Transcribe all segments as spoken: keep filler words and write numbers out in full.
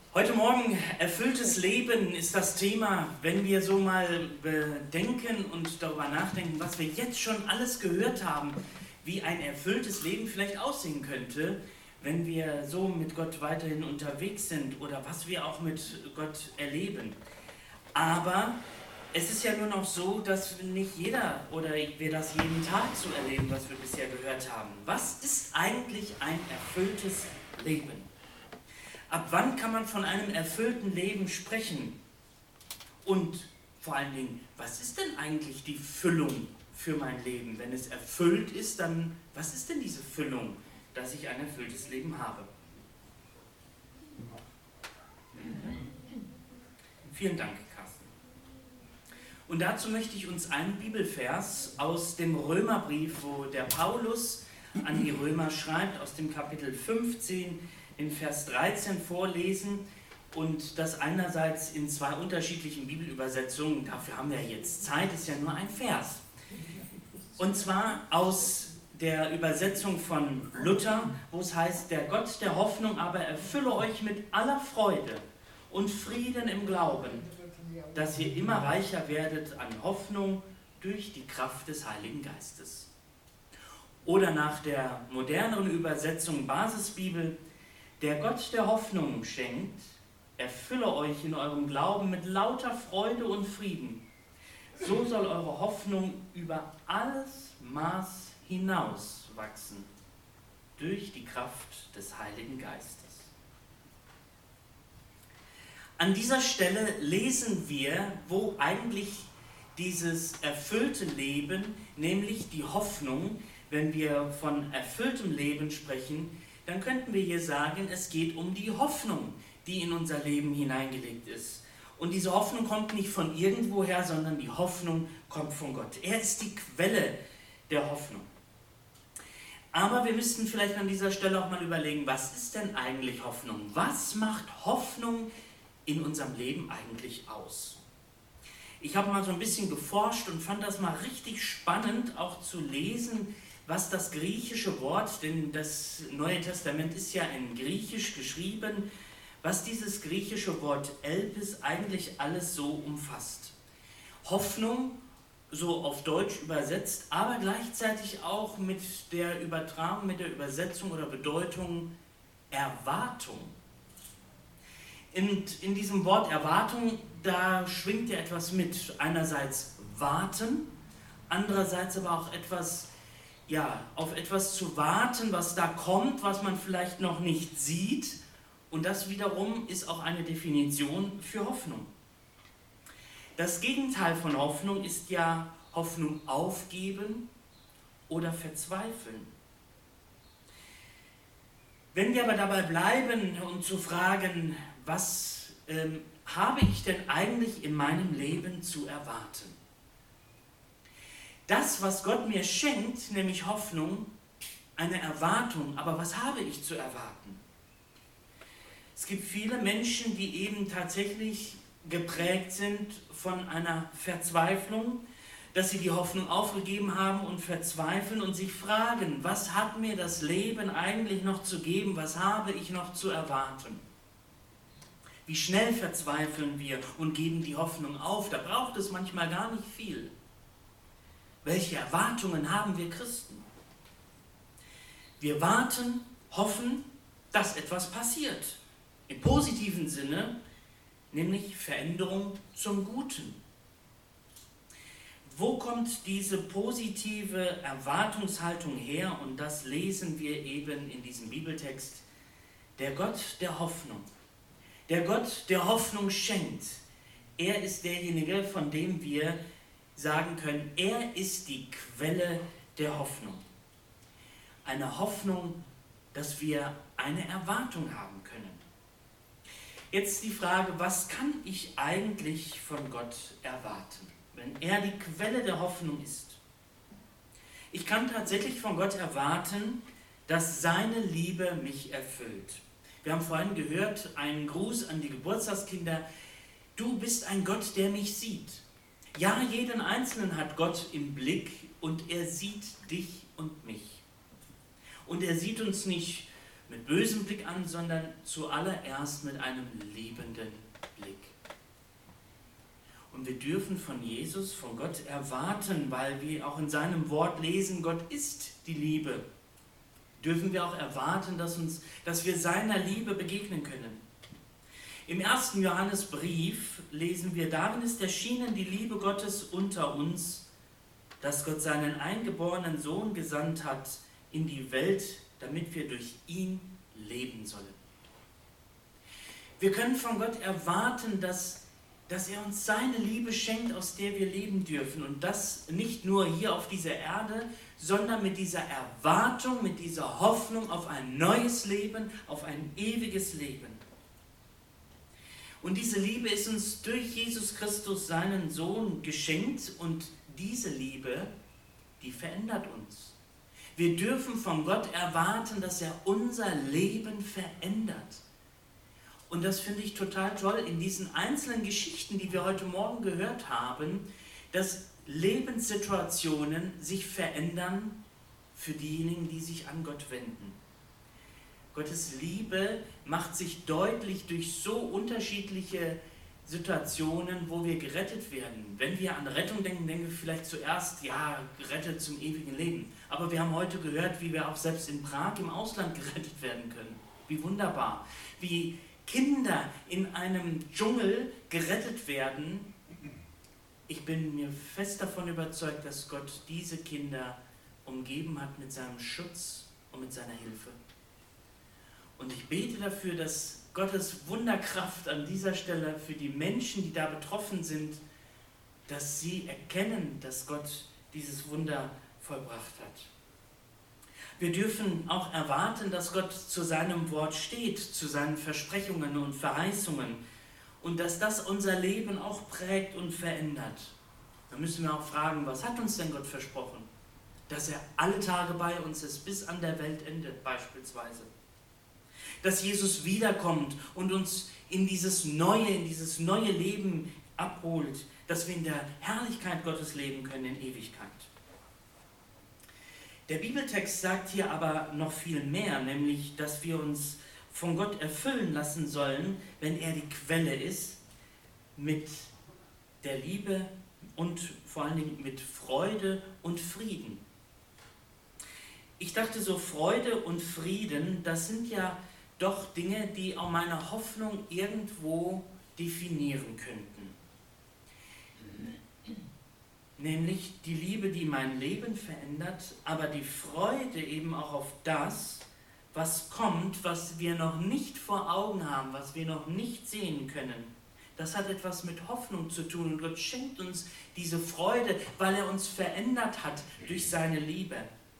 Heute Morgen, erfülltes Leben ist das Thema, wenn wir so mal bedenken und darüber nachdenken, was wir jetzt schon alles gehört haben, wie ein erfülltes Leben vielleicht aussehen könnte, wenn wir so mit Gott weiterhin unterwegs sind oder was wir auch mit Gott erleben. Aber es ist ja nur noch so, dass nicht jeder oder wir das jeden Tag so erleben, was wir bisher gehört haben. Was ist eigentlich ein erfülltes Leben? Ab wann kann man von einem erfüllten Leben sprechen? Und vor allen Dingen, was ist denn eigentlich die Füllung für mein Leben? Wenn es erfüllt ist, dann was ist denn diese Füllung, dass ich ein erfülltes Leben habe? Vielen Dank, Carsten. Und dazu möchte ich uns einen Bibelvers aus dem Römerbrief, wo der Paulus an die Römer schreibt, aus dem Kapitel fünfzehn, in Vers dreizehn vorlesen und das einerseits in zwei unterschiedlichen Bibelübersetzungen, dafür haben wir jetzt Zeit, ist ja nur ein Vers. Und zwar aus der Übersetzung von Luther, wo es heißt, der Gott der Hoffnung aber erfülle euch mit aller Freude und Frieden im Glauben, dass ihr immer reicher werdet an Hoffnung durch die Kraft des Heiligen Geistes. Oder nach der moderneren Übersetzung Basisbibel, der Gott der Hoffnung schenkt, erfülle euch in eurem Glauben mit lauter Freude und Frieden. So soll eure Hoffnung über alles Maß hinaus wachsen, durch die Kraft des Heiligen Geistes. An dieser Stelle lesen wir, wo eigentlich dieses erfüllte Leben, nämlich die Hoffnung, wenn wir von erfülltem Leben sprechen, dann könnten wir hier sagen, es geht um die Hoffnung, die in unser Leben hineingelegt ist. Und diese Hoffnung kommt nicht von irgendwoher, sondern die Hoffnung kommt von Gott. Er ist die Quelle der Hoffnung. Aber wir müssten vielleicht an dieser Stelle auch mal überlegen, was ist denn eigentlich Hoffnung? Was macht Hoffnung in unserem Leben eigentlich aus? Ich habe mal so ein bisschen geforscht und fand das mal richtig spannend, auch zu lesen, was das griechische Wort, denn das Neue Testament ist ja in Griechisch geschrieben, was dieses griechische Wort Elpis eigentlich alles so umfasst. Hoffnung, so auf Deutsch übersetzt, aber gleichzeitig auch mit der Übertragung, mit der Übersetzung oder Bedeutung Erwartung. Und in diesem Wort Erwartung, da schwingt ja etwas mit. Einerseits warten, andererseits aber auch etwas, ja, auf etwas zu warten, was da kommt, was man vielleicht noch nicht sieht. Und das wiederum ist auch eine Definition für Hoffnung. Das Gegenteil von Hoffnung ist ja Hoffnung aufgeben oder verzweifeln. Wenn wir aber dabei bleiben und zu fragen, was ähm, habe ich denn eigentlich in meinem Leben zu erwarten? Das, was Gott mir schenkt, nämlich Hoffnung, eine Erwartung, aber was habe ich zu erwarten? Es gibt viele Menschen, die eben tatsächlich geprägt sind von einer Verzweiflung, dass sie die Hoffnung aufgegeben haben und verzweifeln und sich fragen, was hat mir das Leben eigentlich noch zu geben, was habe ich noch zu erwarten? Wie schnell verzweifeln wir und geben die Hoffnung auf, da braucht es manchmal gar nicht viel. Welche Erwartungen haben wir Christen? Wir warten, hoffen, dass etwas passiert. Im positiven Sinne, nämlich Veränderung zum Guten. Wo kommt diese positive Erwartungshaltung her? Und das lesen wir eben in diesem Bibeltext. Der Gott der Hoffnung, der Gott der Hoffnung schenkt. Er ist derjenige, von dem wir sagen können, er ist die Quelle der Hoffnung. Eine Hoffnung, dass wir eine Erwartung haben können. Jetzt die Frage, was kann ich eigentlich von Gott erwarten, wenn er die Quelle der Hoffnung ist? Ich kann tatsächlich von Gott erwarten, dass seine Liebe mich erfüllt. Wir haben vorhin gehört, einen Gruß an die Geburtstagskinder, du bist ein Gott, der mich sieht. Ja, jeden Einzelnen hat Gott im Blick und er sieht dich und mich. Und er sieht uns nicht mit bösem Blick an, sondern zuallererst mit einem liebenden Blick. Und wir dürfen von Jesus, von Gott erwarten, weil wir auch in seinem Wort lesen, Gott ist die Liebe. Dürfen wir auch erwarten, dass, uns, dass wir seiner Liebe begegnen können. Im ersten Johannesbrief lesen wir, darin ist erschienen die Liebe Gottes unter uns, dass Gott seinen eingeborenen Sohn gesandt hat in die Welt, damit wir durch ihn leben sollen. Wir können von Gott erwarten, dass, dass er uns seine Liebe schenkt, aus der wir leben dürfen. Und das nicht nur hier auf dieser Erde, sondern mit dieser Erwartung, mit dieser Hoffnung auf ein neues Leben, auf ein ewiges Leben. Und diese Liebe ist uns durch Jesus Christus, seinen Sohn, geschenkt, und diese Liebe, die verändert uns. Wir dürfen von Gott erwarten, dass er unser Leben verändert. Und das finde ich total toll in diesen einzelnen Geschichten, die wir heute Morgen gehört haben, dass Lebenssituationen sich verändern für diejenigen, die sich an Gott wenden. Gottes Liebe macht sich deutlich durch so unterschiedliche Situationen, wo wir gerettet werden. Wenn wir an Rettung denken, denken wir vielleicht zuerst, ja, gerettet zum ewigen Leben. Aber wir haben heute gehört, wie wir auch selbst in Prag im Ausland gerettet werden können. Wie wunderbar. Wie Kinder in einem Dschungel gerettet werden. Ich bin mir fest davon überzeugt, dass Gott diese Kinder umgeben hat mit seinem Schutz und mit seiner Hilfe. Und ich bete dafür, dass Gottes Wunderkraft an dieser Stelle für die Menschen, die da betroffen sind, dass sie erkennen, dass Gott dieses Wunder vollbracht hat. Wir dürfen auch erwarten, dass Gott zu seinem Wort steht, zu seinen Versprechungen und Verheißungen, und dass das unser Leben auch prägt und verändert. Da müssen wir auch fragen, was hat uns denn Gott versprochen? Dass er alle Tage bei uns ist, bis an der Weltende beispielsweise. Dass Jesus wiederkommt und uns in dieses neue, in dieses neue Leben abholt, dass wir in der Herrlichkeit Gottes leben können in Ewigkeit. Der Bibeltext sagt hier aber noch viel mehr, nämlich, dass wir uns von Gott erfüllen lassen sollen, wenn er die Quelle ist, mit der Liebe und vor allen Dingen mit Freude und Frieden. Ich dachte so, Freude und Frieden, das sind ja doch Dinge, die auch meine Hoffnung irgendwo definieren könnten. Nämlich die Liebe, die mein Leben verändert, aber die Freude eben auch auf das, was kommt, was wir noch nicht vor Augen haben, was wir noch nicht sehen können. Das hat etwas mit Hoffnung zu tun, und Gott schenkt uns diese Freude, weil er uns verändert hat durch seine Liebe.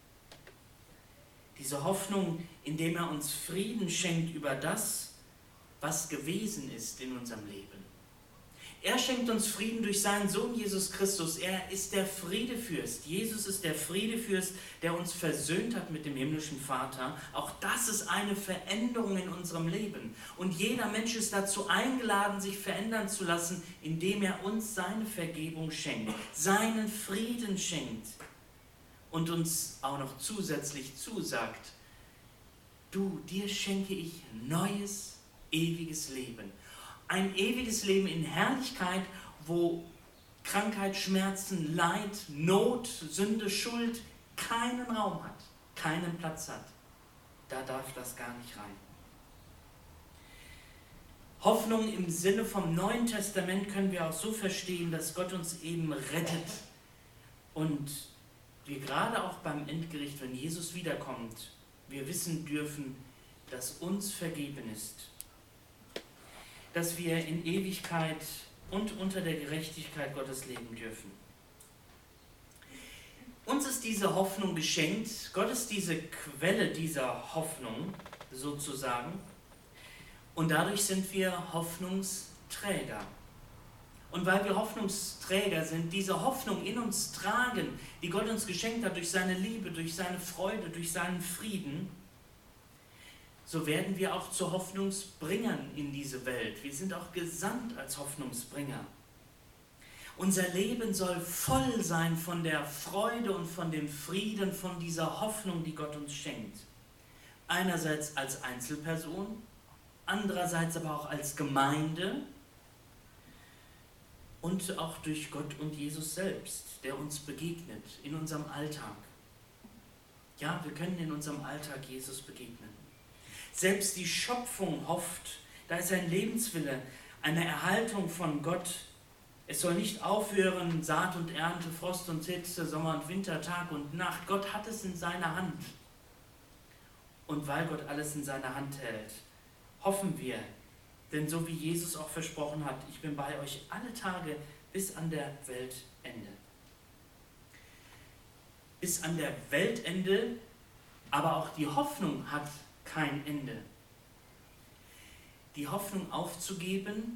Diese Hoffnung, indem er uns Frieden schenkt über das, was gewesen ist in unserem Leben. Er schenkt uns Frieden durch seinen Sohn Jesus Christus. Er ist der Friedefürst. Jesus ist der Friedefürst, der uns versöhnt hat mit dem himmlischen Vater. Auch das ist eine Veränderung in unserem Leben. Und jeder Mensch ist dazu eingeladen, sich verändern zu lassen, indem er uns seine Vergebung schenkt, seinen Frieden schenkt und uns auch noch zusätzlich zusagt: Du, dir schenke ich neues, ewiges Leben. Ein ewiges Leben in Herrlichkeit, wo Krankheit, Schmerzen, Leid, Not, Sünde, Schuld keinen Raum hat, keinen Platz hat. Da darf das gar nicht rein. Hoffnung im Sinne vom Neuen Testament können wir auch so verstehen, dass Gott uns eben rettet und wir gerade auch beim Endgericht, wenn Jesus wiederkommt, wir wissen dürfen, dass uns vergeben ist. Dass wir in Ewigkeit und unter der Gerechtigkeit Gottes leben dürfen. Uns ist diese Hoffnung geschenkt, Gott ist diese Quelle dieser Hoffnung sozusagen, und dadurch sind wir Hoffnungsträger. Und weil wir Hoffnungsträger sind, diese Hoffnung in uns tragen, die Gott uns geschenkt hat durch seine Liebe, durch seine Freude, durch seinen Frieden, so werden wir auch zu Hoffnungsbringern in diese Welt. Wir sind auch gesandt als Hoffnungsbringer. Unser Leben soll voll sein von der Freude und von dem Frieden, von dieser Hoffnung, die Gott uns schenkt. einerseits als Einzelperson, andererseits aber auch als Gemeinde und auch durch Gott und Jesus selbst, der uns begegnet in unserem Alltag. Ja, wir können in unserem Alltag Jesus begegnen. Selbst die Schöpfung hofft, da ist ein Lebenswille, eine Erhaltung von Gott. Es soll nicht aufhören, Saat und Ernte, Frost und Hitze, Sommer und Winter, Tag und Nacht. Gott hat es in seiner Hand. Und weil Gott alles in seiner Hand hält, hoffen wir, denn so wie Jesus auch versprochen hat, ich bin bei euch alle Tage bis an der Weltende. Bis an der Weltende, aber auch die Hoffnung hat kein Ende. Die Hoffnung aufzugeben,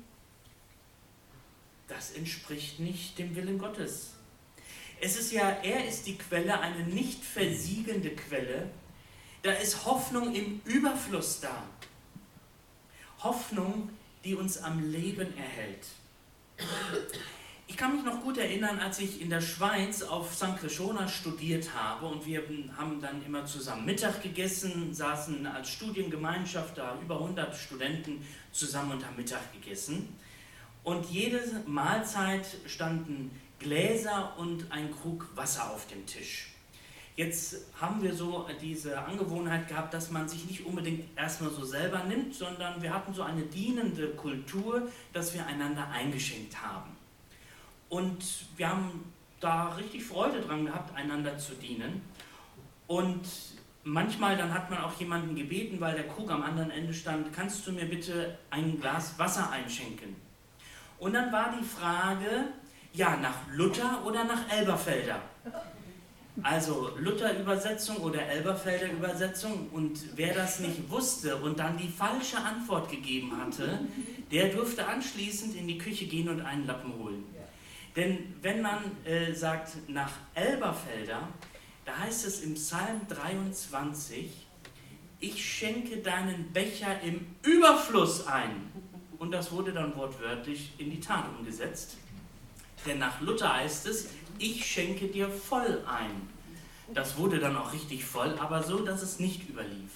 das entspricht nicht dem Willen Gottes. Es ist ja, er ist die Quelle, eine nicht versiegende Quelle. Da ist Hoffnung im Überfluss da. Hoffnung, die uns am Leben erhält. Ich kann mich noch gut erinnern, als ich in der Schweiz auf Sankt Krishona studiert habe und wir haben dann immer zusammen Mittag gegessen, saßen als Studiengemeinschaft da, über hundert Studenten zusammen und haben Mittag gegessen. Und jede Mahlzeit standen Gläser und ein Krug Wasser auf dem Tisch. Jetzt haben wir so diese Angewohnheit gehabt, dass man sich nicht unbedingt erstmal so selber nimmt, sondern wir hatten so eine dienende Kultur, dass wir einander eingeschenkt haben. Und wir haben da richtig Freude dran gehabt, einander zu dienen. Und manchmal dann hat man auch jemanden gebeten, weil der Krug am anderen Ende stand, kannst du mir bitte ein Glas Wasser einschenken? Und dann war die Frage, ja, nach Luther oder nach Elberfelder? Also Luther-Übersetzung oder Elberfelder Übersetzung, und wer das nicht wusste und dann die falsche Antwort gegeben hatte, der durfte anschließend in die Küche gehen und einen Lappen holen. Denn wenn man äh, sagt nach Elberfelder, da heißt es im Psalm dreiundzwanzig, ich schenke deinen Becher im Überfluss ein. Und das wurde dann wortwörtlich in die Tat umgesetzt. Denn nach Luther heißt es, ich schenke dir voll ein. Das wurde dann auch richtig voll, aber so, dass es nicht überlief.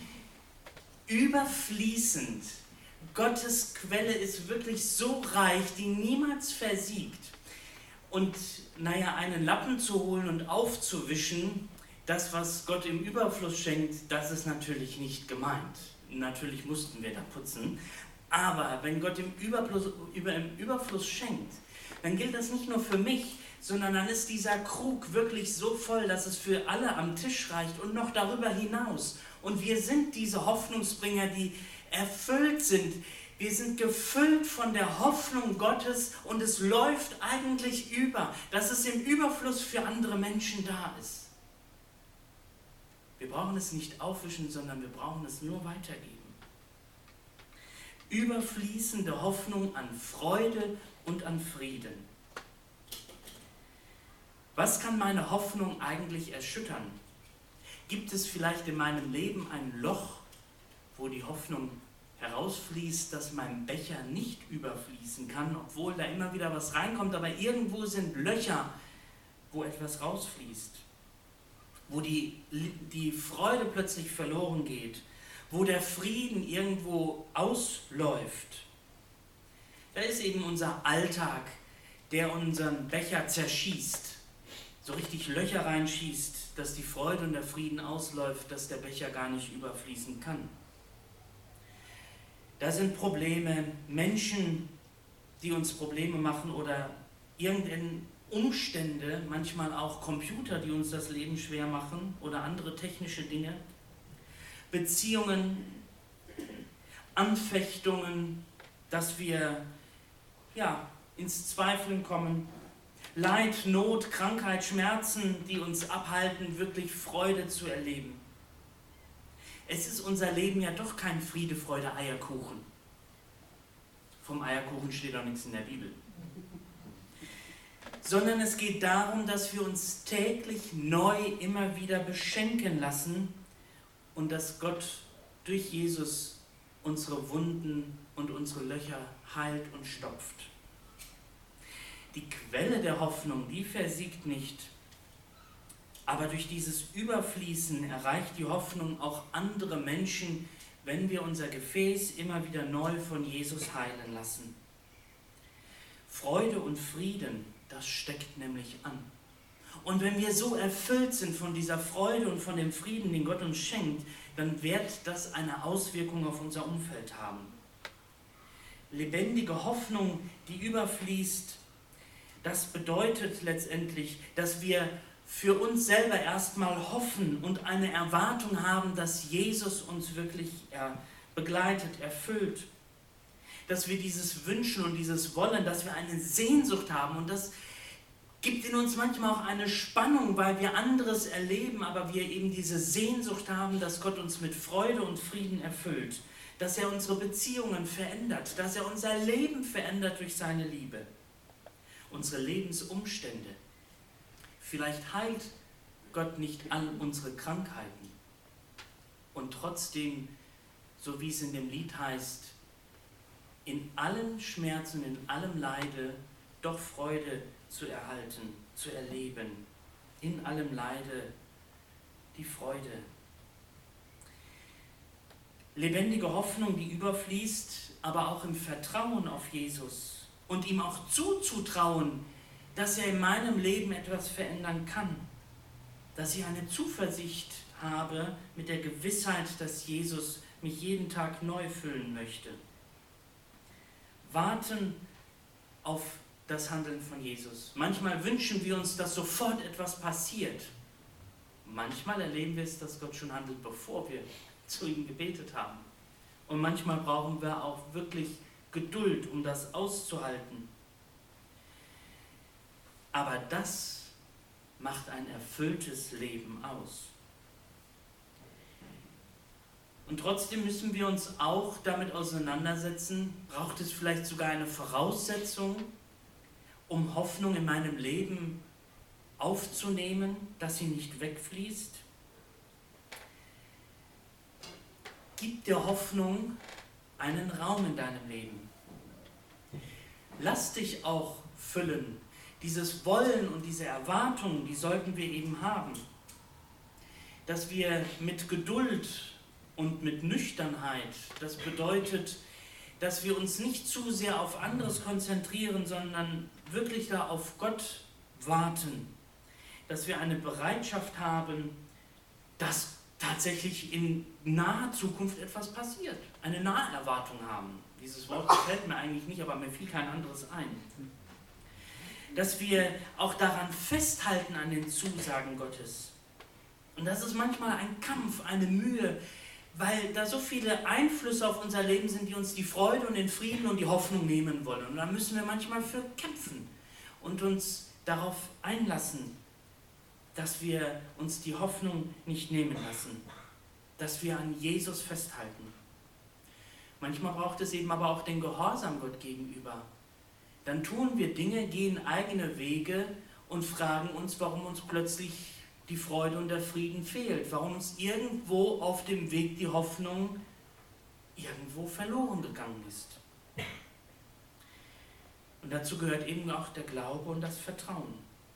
Überfließend. Gottes Quelle ist wirklich so reich, die niemals versiegt. Und naja, einen Lappen zu holen und aufzuwischen, das, was Gott im Überfluss schenkt, das ist natürlich nicht gemeint. Natürlich mussten wir da putzen. Aber wenn Gott im Überfluss, über, im Überfluss schenkt, dann gilt das nicht nur für mich, sondern dann ist dieser Krug wirklich so voll, dass es für alle am Tisch reicht und noch darüber hinaus. Und wir sind diese Hoffnungsbringer, die erfüllt sind. Wir sind gefüllt von der Hoffnung Gottes und es läuft eigentlich über, dass es im Überfluss für andere Menschen da ist. Wir brauchen es nicht aufwischen, sondern wir brauchen es nur weitergeben. Überfließende Hoffnung an Freude und an Frieden. Was kann meine Hoffnung eigentlich erschüttern? Gibt es vielleicht in meinem Leben ein Loch, wo die Hoffnung herausfließt, dass mein Becher nicht überfließen kann, obwohl da immer wieder was reinkommt, aber irgendwo sind Löcher, wo etwas rausfließt, wo die, die Freude plötzlich verloren geht, wo der Frieden irgendwo ausläuft. Da ist eben unser Alltag, der unseren Becher zerschießt, so richtig Löcher reinschießt, dass die Freude und der Frieden ausläuft, dass der Becher gar nicht überfließen kann. Da sind Probleme, Menschen, die uns Probleme machen oder irgendeine Umstände, manchmal auch Computer, die uns das Leben schwer machen oder andere technische Dinge. Beziehungen, Anfechtungen, dass wir ja, ins Zweifeln kommen. Leid, Not, Krankheit, Schmerzen, die uns abhalten, wirklich Freude zu erleben. Es ist unser Leben ja doch kein Friede, Freude, Eierkuchen. Vom Eierkuchen steht auch nichts in der Bibel. Sondern es geht darum, dass wir uns täglich neu immer wieder beschenken lassen und dass Gott durch Jesus unsere Wunden und unsere Löcher heilt und stopft. Die Quelle der Hoffnung, die versiegt nicht. Aber durch dieses Überfließen erreicht die Hoffnung auch andere Menschen, wenn wir unser Gefäß immer wieder neu von Jesus heilen lassen. Freude und Frieden, das steckt nämlich an. Und wenn wir so erfüllt sind von dieser Freude und von dem Frieden, den Gott uns schenkt, dann wird das eine Auswirkung auf unser Umfeld haben. Lebendige Hoffnung, die überfließt, das bedeutet letztendlich, dass wir für uns selber erstmal hoffen und eine Erwartung haben, dass Jesus uns wirklich begleitet, erfüllt. Dass wir dieses Wünschen und dieses Wollen, dass wir eine Sehnsucht haben, und das gibt in uns manchmal auch eine Spannung, weil wir anderes erleben, aber wir eben diese Sehnsucht haben, dass Gott uns mit Freude und Frieden erfüllt, dass er unsere Beziehungen verändert, dass er unser Leben verändert durch seine Liebe, unsere Lebensumstände. Vielleicht heilt Gott nicht all unsere Krankheiten und trotzdem, so wie es in dem Lied heißt, in allen Schmerzen, in allem Leide doch Freude zu erhalten, zu erleben. In allem Leide die Freude. Lebendige Hoffnung, die überfließt, aber auch im Vertrauen auf Jesus und ihm auch zuzutrauen, dass er in meinem Leben etwas verändern kann. Dass ich eine Zuversicht habe mit der Gewissheit, dass Jesus mich jeden Tag neu füllen möchte. Warten auf das Handeln von Jesus. Manchmal wünschen wir uns, dass sofort etwas passiert. Manchmal erleben wir es, dass Gott schon handelt, bevor wir zu ihm gebetet haben. Und manchmal brauchen wir auch wirklich Geduld, um das auszuhalten. Aber das macht ein erfülltes Leben aus. Und trotzdem müssen wir uns auch damit auseinandersetzen, braucht es vielleicht sogar eine Voraussetzung, um Hoffnung in meinem Leben aufzunehmen, dass sie nicht wegfließt? Gib der Hoffnung einen Raum in deinem Leben. Lass dich auch füllen. Dieses Wollen und diese Erwartungen, die sollten wir eben haben. Dass wir mit Geduld und mit Nüchternheit, das bedeutet, dass wir uns nicht zu sehr auf anderes konzentrieren, sondern wirklich da auf Gott warten. Dass wir eine Bereitschaft haben, dass tatsächlich in naher Zukunft etwas passiert. Eine Naherwartung haben. Dieses Wort gefällt mir eigentlich nicht, aber mir fiel kein anderes ein. Dass wir auch daran festhalten an den Zusagen Gottes. Und das ist manchmal ein Kampf, eine Mühe, weil da so viele Einflüsse auf unser Leben sind, die uns die Freude und den Frieden und die Hoffnung nehmen wollen. Und da müssen wir manchmal für kämpfen und uns darauf einlassen, dass wir uns die Hoffnung nicht nehmen lassen, dass wir an Jesus festhalten. Manchmal braucht es eben aber auch den Gehorsam Gott gegenüber. Dann tun wir Dinge, gehen eigene Wege und fragen uns, warum uns plötzlich die Freude und der Frieden fehlt, warum uns irgendwo auf dem Weg die Hoffnung irgendwo verloren gegangen ist. Und dazu gehört eben auch der Glaube und das Vertrauen.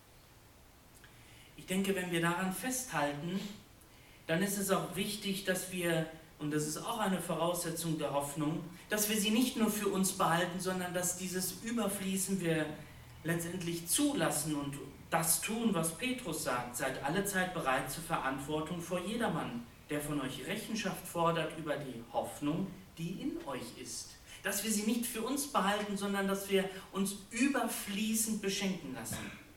Ich denke, wenn wir daran festhalten, dann ist es auch wichtig, dass wir, und das ist auch eine Voraussetzung der Hoffnung, dass wir sie nicht nur für uns behalten, sondern dass dieses Überfließen wir letztendlich zulassen und das tun, was Petrus sagt. Seid alle Zeit bereit zur Verantwortung vor jedermann, der von euch Rechenschaft fordert über die Hoffnung, die in euch ist. Dass wir sie nicht für uns behalten, sondern dass wir uns überfließend beschenken lassen.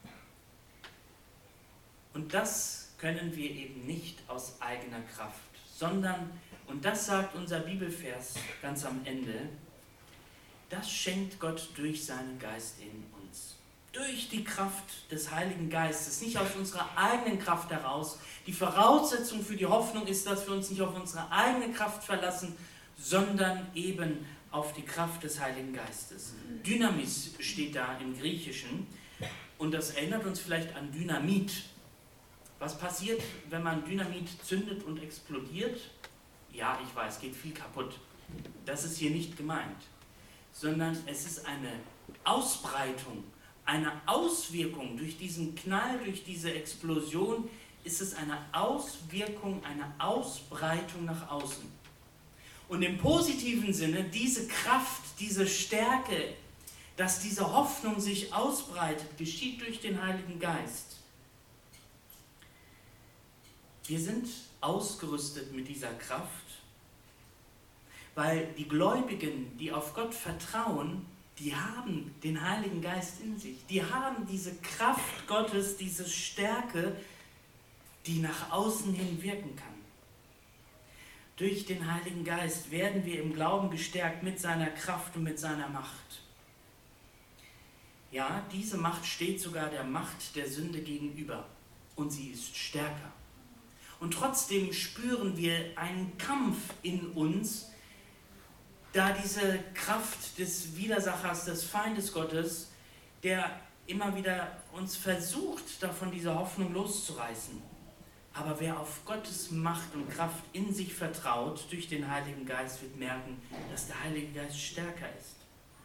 Und das können wir eben nicht aus eigener Kraft, sondern, und das sagt unser Bibelvers ganz am Ende, das schenkt Gott durch seinen Geist in uns. Durch die Kraft des Heiligen Geistes, nicht aus unserer eigenen Kraft heraus. Die Voraussetzung für die Hoffnung ist, dass wir uns nicht auf unsere eigene Kraft verlassen, sondern eben auf die Kraft des Heiligen Geistes. Dynamis steht da im Griechischen und das erinnert uns vielleicht an Dynamit. Was passiert, wenn man Dynamit zündet und explodiert? Ja, ich weiß, geht viel kaputt. Das ist hier nicht gemeint, sondern es ist eine Ausbreitung, eine Auswirkung durch diesen Knall, durch diese Explosion, ist es eine Auswirkung, eine Ausbreitung nach außen. Und im positiven Sinne, diese Kraft, diese Stärke, dass diese Hoffnung sich ausbreitet, geschieht durch den Heiligen Geist. Wir sind ausgerüstet mit dieser Kraft, weil die Gläubigen, die auf Gott vertrauen, die haben den Heiligen Geist in sich. Die haben diese Kraft Gottes, diese Stärke, die nach außen hin wirken kann. Durch den Heiligen Geist werden wir im Glauben gestärkt mit seiner Kraft und mit seiner Macht. Ja, diese Macht steht sogar der Macht der Sünde gegenüber und sie ist stärker. Und trotzdem spüren wir einen Kampf in uns, da diese Kraft des Widersachers, des Feindes Gottes, der immer wieder uns versucht, davon diese Hoffnung loszureißen. Aber wer auf Gottes Macht und Kraft in sich vertraut, durch den Heiligen Geist, wird merken, dass der Heilige Geist stärker ist.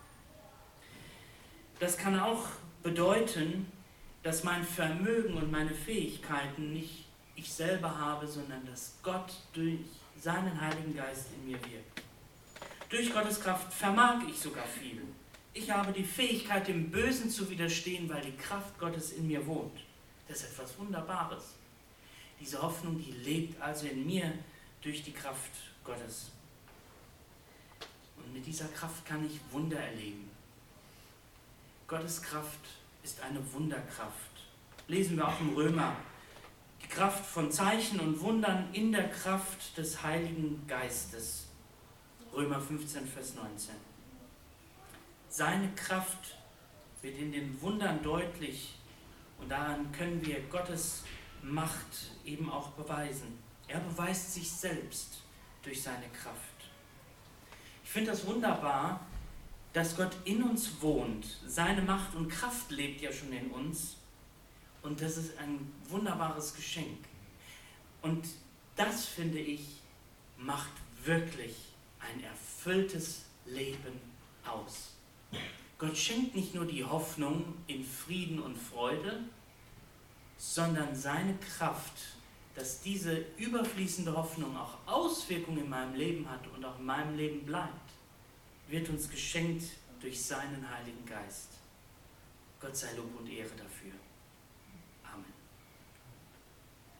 Das kann auch bedeuten, dass mein Vermögen und meine Fähigkeiten nicht ich selber habe, sondern dass Gott durch seinen Heiligen Geist in mir wirkt. Durch Gottes Kraft vermag ich sogar viel. Ich habe die Fähigkeit, dem Bösen zu widerstehen, weil die Kraft Gottes in mir wohnt. Das ist etwas Wunderbares. Diese Hoffnung, die lebt also in mir durch die Kraft Gottes. Und mit dieser Kraft kann ich Wunder erleben. Gottes Kraft ist eine Wunderkraft. Lesen wir auch im Römer. Die Kraft von Zeichen und Wundern in der Kraft des Heiligen Geistes. Römer fünfzehn, Vers neunzehn. Seine Kraft wird in den Wundern deutlich und daran können wir Gottes Macht eben auch beweisen. Er beweist sich selbst durch seine Kraft. Ich finde das wunderbar, dass Gott in uns wohnt. Seine Macht und Kraft lebt ja schon in uns und das ist ein wunderbares Geschenk. Und das, finde ich, macht wirklich ein erfülltes Leben aus. Gott schenkt nicht nur die Hoffnung in Frieden und Freude, sondern seine Kraft, dass diese überfließende Hoffnung auch Auswirkungen in meinem Leben hat und auch in meinem Leben bleibt, wird uns geschenkt durch seinen Heiligen Geist. Gott sei Lob und Ehre dafür.